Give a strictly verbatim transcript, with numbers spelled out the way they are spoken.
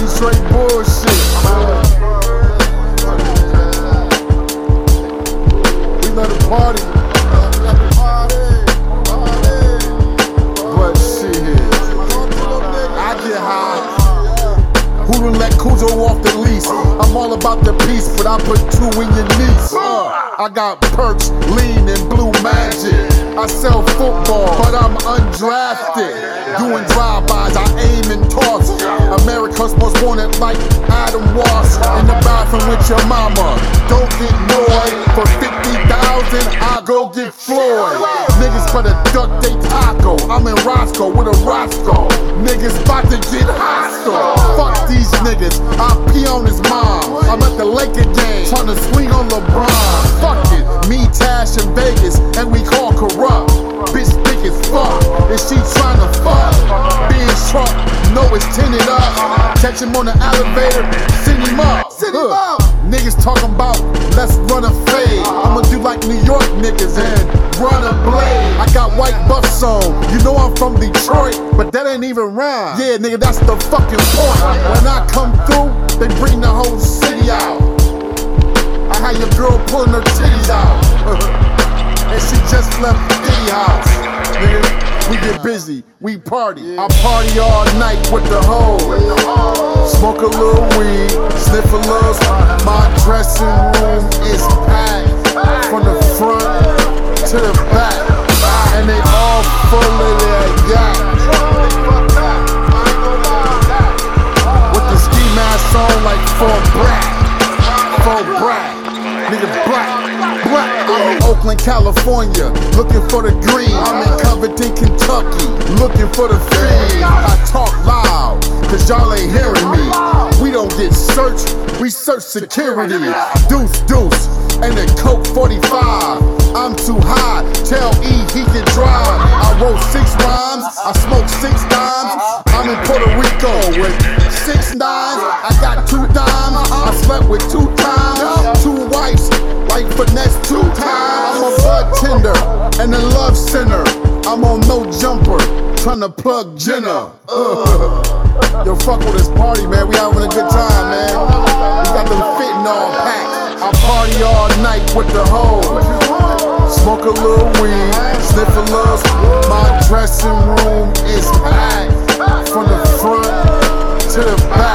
straight bullshit. We let it party. But shit, I get high. Who done let Cujo off the leash? I'm all about the peace, but I put two in your knees. Uh, I got perks, lean, and blue magic. I sell football, but I'm undrafted. Doing drive-bys, I aim and toss. America's most wanted like Adam Walsh. In the bathroom with your mama. Don't get annoyed. For fifty thousand, I go get Floyd. Niggas better duck they taco. I'm in Roscoe with a Roscoe. Niggas about to get hostile. Fuck these niggas, I pee on his mom. I'm at the Laker game, tryna swing on LeBron. Fuck it, me, Tash, and Vegas, and we call corrupt. Bitch thick as fuck, and she tryna fuck. Being Trump, know it's tinted up. Catch him on the elevator, send him up. Send him up. Niggas talking about, let's run a fade. I'ma do like New York niggas and run a blade. I got white buffs on, you know I'm from Detroit, but that ain't even rhyme. Yeah, nigga, that's the fucking point. When I come through, they bring the whole city out. I had your girl pulling her titties out. And she just left the kitty house. Nigga, we get busy, we party. I party all night with the hoes. Smoke a little weed, sniff a little. My dressing room is packed from the front to the back, and they all full of their yacht. With the ski mask on like for brat, for brat, nigga black, black. I'm in Oakland, California, looking for the green. I'm in Covington, Kentucky, looking for the fiend. I talk loud, cause y'all ain't hearing me. We don't get searched, we search security. Deuce, deuce, and a Coke forty-five. I'm too high, tell E he can drive. I wrote six rhymes, I smoked six dimes. I'm in Puerto Rico with six nines. I got two dimes, I slept with two times. Two wives, like finesse two times. I'm a bud tender and a love center. I'm on no jumper, tryna plug Jenna. Uh. Yo, fuck with this party, man. We having a good time, man. We got them fitting all packed. I party all night with the hoes. Smoke a little weed, sniff a little. My dressing room is packed from the front to the back.